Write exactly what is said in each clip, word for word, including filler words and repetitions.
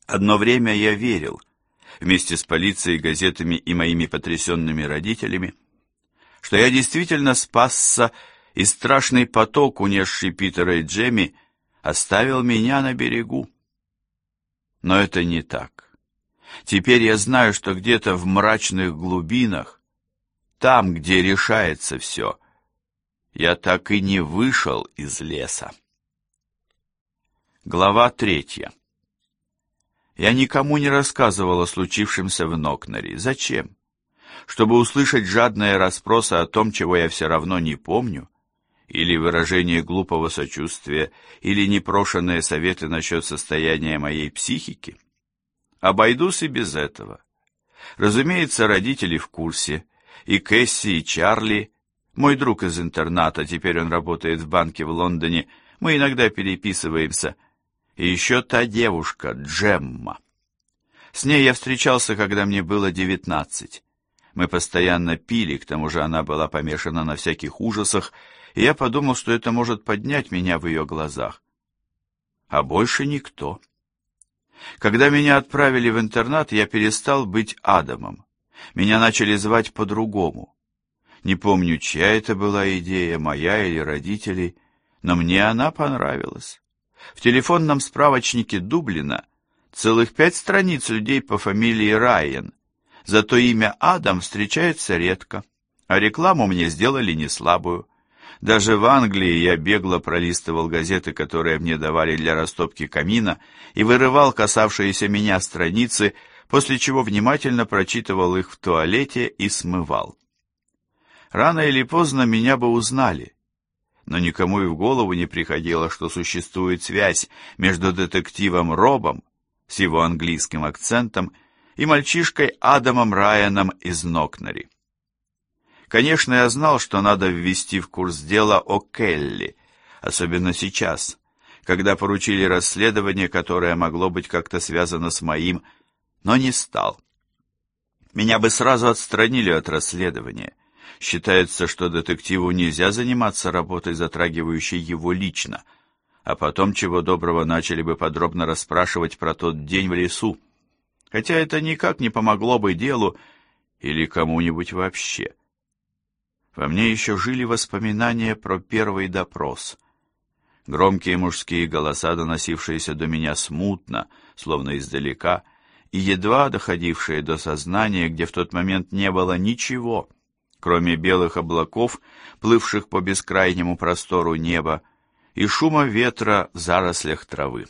Одно время я верил, вместе с полицией, газетами и моими потрясенными родителями, что я действительно спасся, и страшный поток, унесший Питера и Джемми, оставил меня на берегу. Но это не так. Теперь я знаю, что где-то в мрачных глубинах, там, где решается все, я так и не вышел из леса. Глава третья. Я никому не рассказывал о случившемся в Нокнари. Зачем? Чтобы услышать жадные расспросы о том, чего я все равно не помню, или выражение глупого сочувствия, или непрошенные советы насчет состояния моей психики? Обойдусь и без этого. Разумеется, родители в курсе, и Кэсси, и Чарли, мой друг из интерната, теперь он работает в банке в Лондоне, мы иногда переписываемся, и еще та девушка, Джемма. С ней я встречался, когда мне было девятнадцать. Мы постоянно пили, к тому же она была помешана на всяких ужасах, и я подумал, что это может поднять меня в ее глазах. А больше никто. Когда меня отправили в интернат, я перестал быть Адамом. Меня начали звать по-другому. Не помню, чья это была идея, моя или родителей, но мне она понравилась. В телефонном справочнике Дублина целых пять страниц людей по фамилии Райан, зато имя Адам встречается редко, а рекламу мне сделали не слабую. Даже в Англии я бегло пролистывал газеты, которые мне давали для растопки камина, и вырывал касавшиеся меня страницы, после чего внимательно прочитывал их в туалете и смывал. Рано или поздно меня бы узнали, но никому и в голову не приходило, что существует связь между детективом Робом с его английским акцентом и мальчишкой Адамом Райаном из Нокнари. Конечно, я знал, что надо ввести в курс дела о Келли, особенно сейчас, когда поручили расследование, которое могло быть как-то связано с моим, но не стал. Меня бы сразу отстранили от расследования. Считается, что детективу нельзя заниматься работой, затрагивающей его лично, а потом, чего доброго, начали бы подробно расспрашивать про тот день в лесу, хотя это никак не помогло бы делу или кому-нибудь вообще. Во мне еще жили воспоминания про первый допрос. Громкие мужские голоса, доносившиеся до меня смутно, словно издалека, и едва доходившие до сознания, где в тот момент не было ничего, кроме белых облаков, плывших по бескрайнему простору неба, и шума ветра в зарослях травы.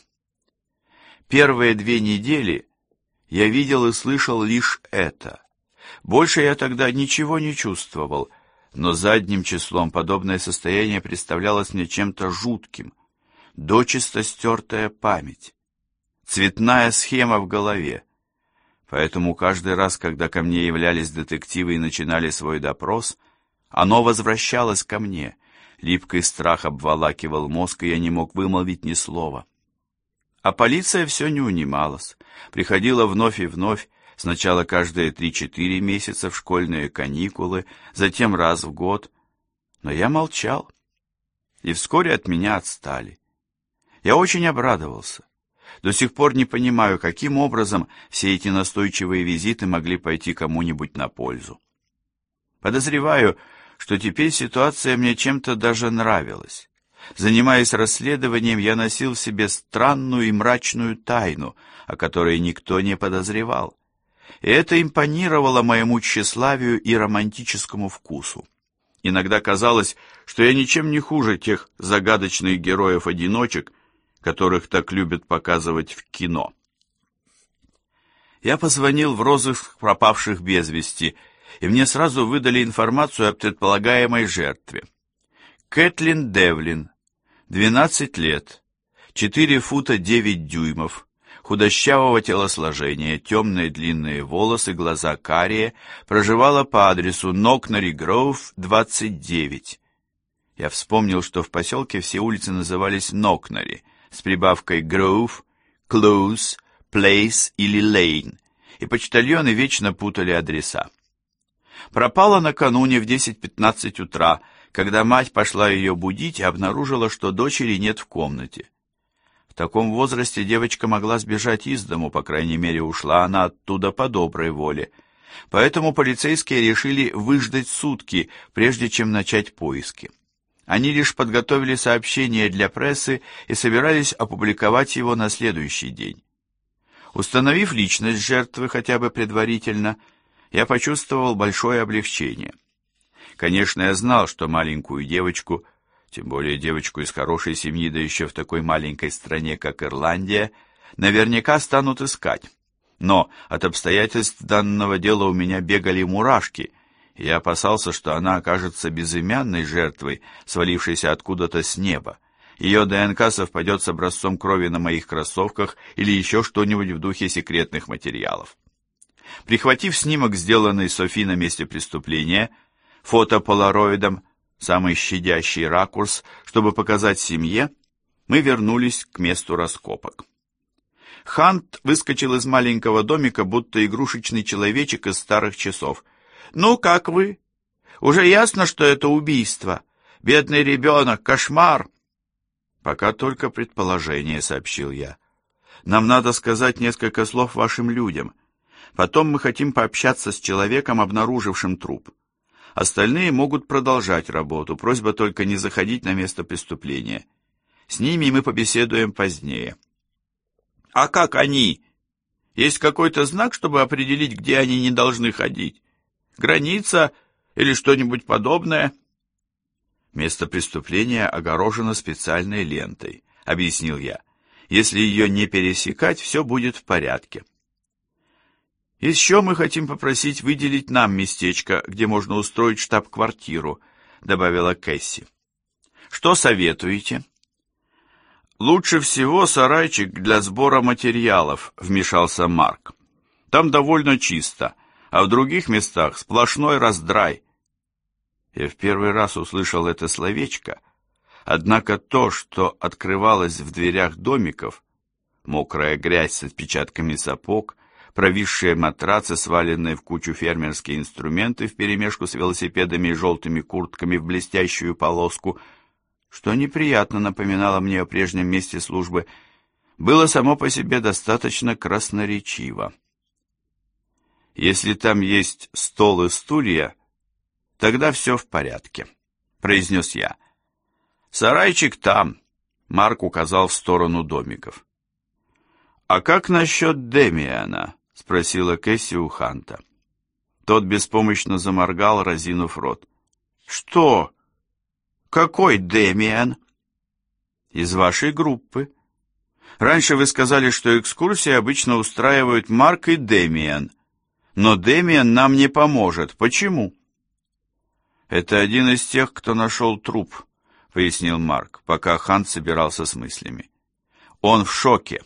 Первые две недели я видел и слышал лишь это. Больше я тогда ничего не чувствовал, но задним числом подобное состояние представлялось мне чем-то жутким, дочисто стертая память, цветная схема в голове. Поэтому каждый раз, когда ко мне являлись детективы и начинали свой допрос, оно возвращалось ко мне. Липкий страх обволакивал мозг, и я не мог вымолвить ни слова. А полиция все не унималась, приходила вновь и вновь, сначала каждые три-четыре месяца в школьные каникулы, затем раз в год. Но я молчал, и вскоре от меня отстали. Я очень обрадовался. До сих пор не понимаю, каким образом все эти настойчивые визиты могли пойти кому-нибудь на пользу. Подозреваю, что теперь ситуация мне чем-то даже нравилась. Занимаясь расследованием, я носил в себе странную и мрачную тайну, о которой никто не подозревал. И это импонировало моему тщеславию и романтическому вкусу. Иногда казалось, что я ничем не хуже тех загадочных героев-одиночек, которых так любят показывать в кино. Я позвонил в розыск пропавших без вести, и мне сразу выдали информацию о предполагаемой жертве. Кэтлин Девлин, двенадцать лет, четыре фута девять дюймов, худощавого телосложения, темные длинные волосы, глаза карие, проживала по адресу Нокнари Гроув, двадцать девять. Я вспомнил, что в поселке все улицы назывались Нокнари, с прибавкой Grove, Close, Place или Lane, и почтальоны вечно путали адреса. Пропала накануне в десять пятнадцать утра, когда мать пошла ее будить и обнаружила, что дочери нет в комнате. В таком возрасте девочка могла сбежать из дому, по крайней мере, ушла она оттуда по доброй воле. Поэтому полицейские решили выждать сутки, прежде чем начать поиски. Они лишь подготовили сообщение для прессы и собирались опубликовать его на следующий день. Установив личность жертвы хотя бы предварительно, я почувствовал большое облегчение. Конечно, я знал, что маленькую девочку, тем более девочку из хорошей семьи, да еще в такой маленькой стране, как Ирландия, наверняка станут искать. Но от обстоятельств данного дела у меня бегали мурашки, и я опасался, что она окажется безымянной жертвой, свалившейся откуда-то с неба. Ее ДНК совпадет с образцом крови на моих кроссовках или еще что-нибудь в духе секретных материалов. Прихватив снимок, сделанный Софи на месте преступления, фотополароидом, самый щадящий ракурс, чтобы показать семье, мы вернулись к месту раскопок. Хант выскочил из маленького домика, будто игрушечный человечек из старых часов. «Ну, как вы? Уже ясно, что это убийство? Бедный ребенок, кошмар!» «Пока только предположение», — сообщил я. «Нам надо сказать несколько слов вашим людям. Потом мы хотим пообщаться с человеком, обнаружившим труп. Остальные могут продолжать работу, просьба только не заходить на место преступления. С ними мы побеседуем позднее». «А как они? Есть какой-то знак, чтобы определить, где они не должны ходить? Граница или что-нибудь подобное?» «Место преступления огорожено специальной лентой», — объяснил я. «Если ее не пересекать, все будет в порядке». «Еще мы хотим попросить выделить нам местечко, где можно устроить штаб-квартиру», — добавила Кэсси. «Что советуете?» «Лучше всего сарайчик для сбора материалов», — вмешался Марк. «Там довольно чисто, а в других местах сплошной раздрай». Я в первый раз услышал это словечко, однако то, что открывалось в дверях домиков, мокрая грязь с отпечатками сапог, провисшие матрацы, сваленные в кучу фермерские инструменты вперемешку с велосипедами и желтыми куртками в блестящую полоску, что неприятно напоминало мне о прежнем месте службы, было само по себе достаточно красноречиво. «Если там есть стол и стулья, тогда все в порядке», — произнес я. «Сарайчик там», — Марк указал в сторону домиков. «А как насчет Демиана?» — спросила Кэсси у Ханта. Тот беспомощно заморгал, разинув рот. «Что? Какой Демиан?» «Из вашей группы. Раньше вы сказали, что экскурсии обычно устраивают Марк и Демиан. Но Демиан нам не поможет. Почему?» «Это один из тех, кто нашел труп», — пояснил Марк, пока Хант собирался с мыслями. «Он в шоке».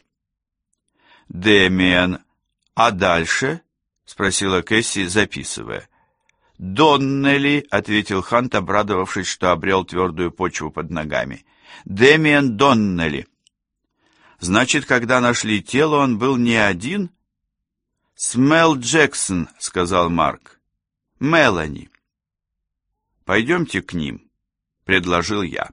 «Демиан, а дальше?» — спросила Кэсси, записывая. «Доннелли», — ответил Хант, обрадовавшись, что обрел твердую почву под ногами. «Демиан Доннелли». «Значит, когда нашли тело, он был не один?» «Смел Джексон», — сказал Марк. «Мелани». «Пойдемте к ним», — предложил я.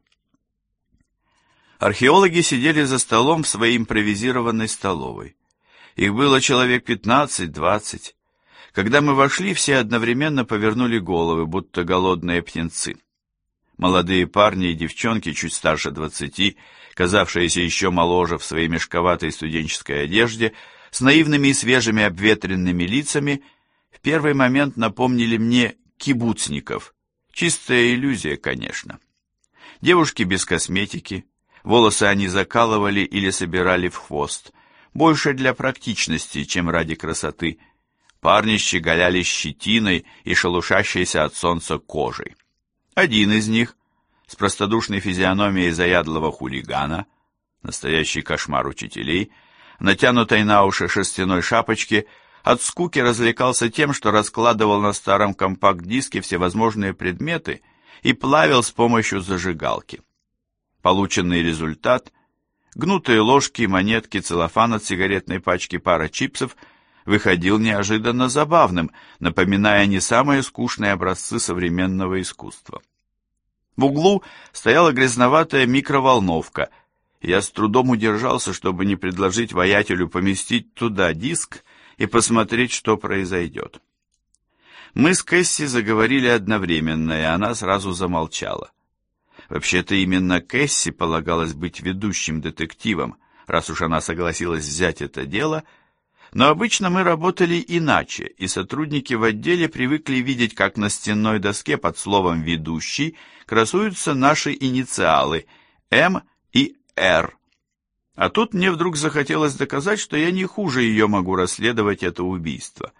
Археологи сидели за столом в своей импровизированной столовой. Их было человек пятнадцать-двадцать. Когда мы вошли, все одновременно повернули головы, будто голодные птенцы. Молодые парни и девчонки, чуть старше двадцати, казавшиеся еще моложе в своей мешковатой студенческой одежде, с наивными и свежими обветренными лицами, в первый момент напомнили мне кибуцников. Чистая иллюзия, конечно. Девушки без косметики, волосы они закалывали или собирали в хвост, больше для практичности, чем ради красоты. Парни щеголяли щетиной и шелушащейся от солнца кожей. Один из них, с простодушной физиономией заядлого хулигана, настоящий кошмар учителей, натянутой на уши шерстяной шапочке, от скуки развлекался тем, что раскладывал на старом компакт-диске всевозможные предметы и плавил с помощью зажигалки. Полученный результат — гнутые ложки, монетки, целлофан от сигаретной пачки, пара чипсов — выходил неожиданно забавным, напоминая не самые скучные образцы современного искусства. В углу стояла грязноватая микроволновка, Я с трудом удержался, чтобы не предложить воятелю поместить туда диск и посмотреть, что произойдет. Мы с Кэсси заговорили одновременно, и она сразу замолчала. Вообще-то именно Кэсси полагалось быть ведущим детективом, раз уж она согласилась взять это дело, но обычно мы работали иначе, и сотрудники в отделе привыкли видеть, как на стенной доске под словом «ведущий» красуются наши инициалы «М» и «Р». А тут мне вдруг захотелось доказать, что я не хуже ее могу расследовать это убийство.